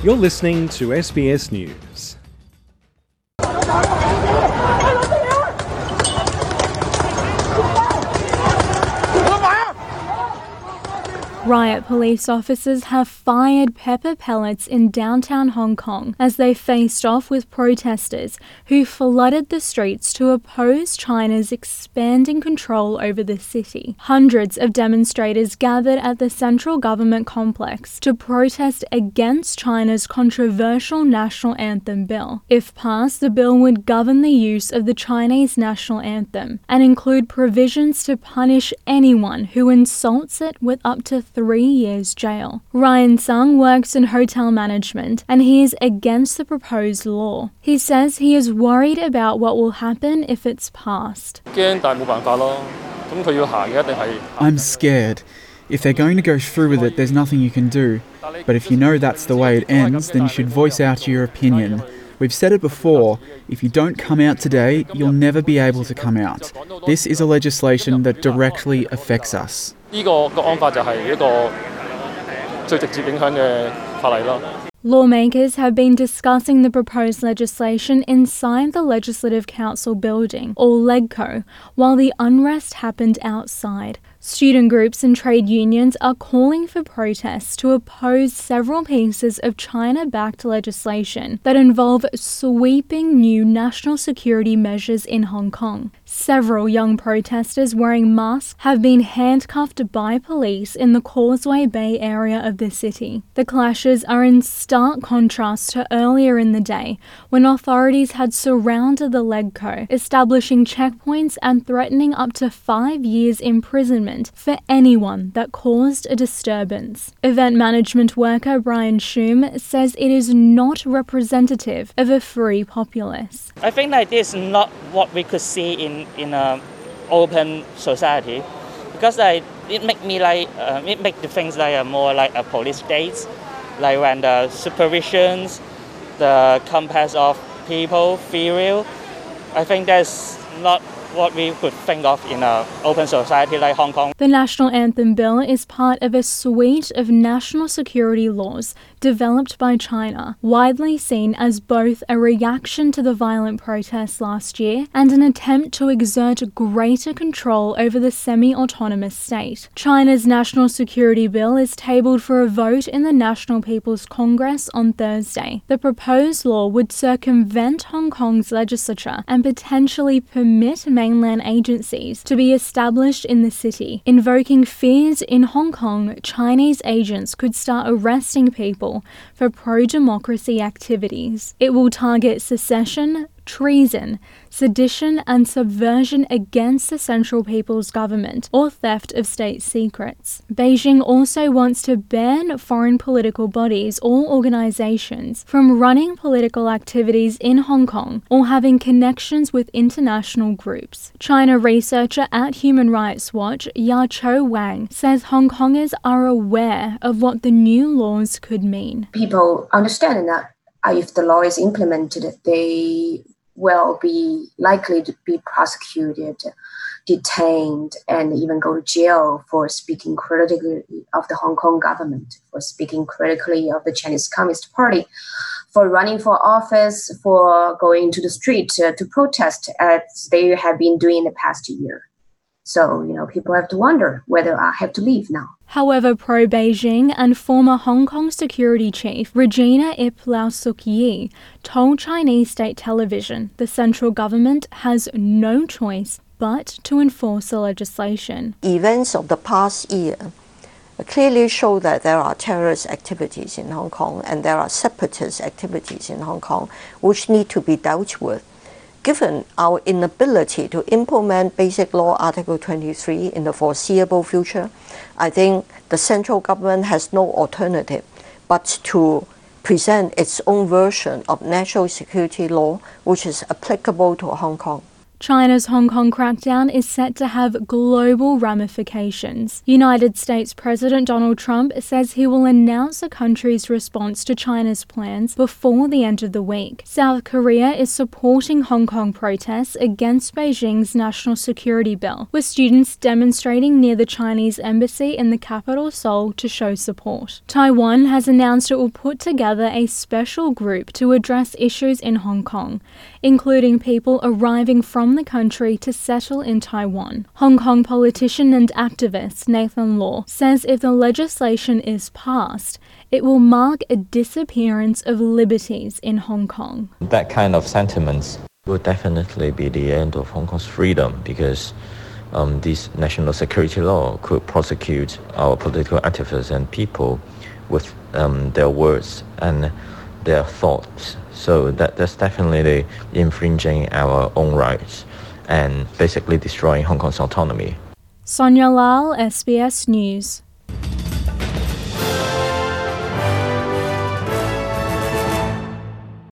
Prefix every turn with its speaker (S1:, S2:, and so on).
S1: You're listening to SBS News.
S2: Riot police officers have fired pepper pellets in downtown Hong Kong as they faced off with protesters who flooded the streets to oppose China's expanding control over the city. Hundreds of demonstrators gathered at the central government complex to protest against China's controversial national anthem bill. If passed, the bill would govern the use of the Chinese national anthem and include provisions to punish anyone who insults it with up to 3 years jail. Ryan Sung works in hotel management and he is against the proposed law. He says he is worried about what will happen if it's passed.
S3: I'm scared. If they're going to go through with it, there's nothing you can do. But if you know that's the way it ends, then you should voice out your opinion. We've said it before, if you don't come out today, you'll never be able to come out. This is a legislation that directly affects us.
S2: Lawmakers have been discussing the proposed legislation inside the Legislative Council building, or LegCo, while the unrest happened outside. Student groups and trade unions are calling for protests to oppose several pieces of China-backed legislation that involve sweeping new national security measures in Hong Kong. Several young protesters wearing masks have been handcuffed by police in the Causeway Bay area of the city. The clashes are in stark contrast to earlier in the day, when authorities had surrounded the LegCo, establishing checkpoints and threatening up to 5 years imprisonment for anyone that caused a disturbance. Event management worker Brian Shum says it is not representative of a free populace.
S4: I think that this is not what we could see in an open society, because it make me it make the things more like a police state, like when the supervisions, the compass of people feel real. I think that's not what we could think of in an open society like Hong Kong.
S2: The National Anthem Bill is part of a suite of national security laws developed by China, widely seen as both a reaction to the violent protests last year and an attempt to exert greater control over the semi-autonomous state. China's National Security Bill is tabled for a vote in the National People's Congress on Thursday. The proposed law would circumvent Hong Kong's legislature and potentially permit mainland agencies to be established in the city, invoking fears in Hong Kong Chinese agents could start arresting people for pro-democracy activities. It will target secession, treason, sedition and subversion against the Central People's Government or theft of state secrets. Beijing also wants to ban foreign political bodies or organizations from running political activities in Hong Kong or having connections with international groups. China researcher at Human Rights Watch, Ya-Cho Wang, says Hong Kongers are aware of what the new laws could mean.
S5: People understand that if the law is implemented, they will be likely to be prosecuted, detained, and even go to jail for speaking critically of the Hong Kong government, for speaking critically of the Chinese Communist Party, for running for office, for going to the street to protest as they have been doing in the past year. So, people have to wonder whether I have to leave now.
S2: However, pro-Beijing and former Hong Kong security chief Regina Ip Lau Suk Yi told Chinese state television the central government has no choice but to enforce the legislation.
S6: Events of the past year clearly show that there are terrorist activities in Hong Kong and there are separatist activities in Hong Kong which need to be dealt with. Given our inability to implement Basic Law Article 23 in the foreseeable future, I think the central government has no alternative but to present its own version of national security law which is applicable to Hong Kong.
S2: China's Hong Kong crackdown is set to have global ramifications. United States President Donald Trump says he will announce the country's response to China's plans before the end of the week. South Korea is supporting Hong Kong protests against Beijing's national security bill, with students demonstrating near the Chinese embassy in the capital Seoul to show support. Taiwan has announced it will put together a special group to address issues in Hong Kong, including people arriving from the country to settle in Taiwan. Hong Kong politician and activist Nathan Law says if the legislation is passed, it will mark a disappearance of liberties in Hong Kong.
S7: That kind of sentiments will definitely be the end of Hong Kong's freedom, because this national security law could prosecute our political activists and people with their words and their thoughts. So that's definitely infringing our own rights and basically destroying Hong Kong's autonomy.
S2: Sonia Lal, SBS News.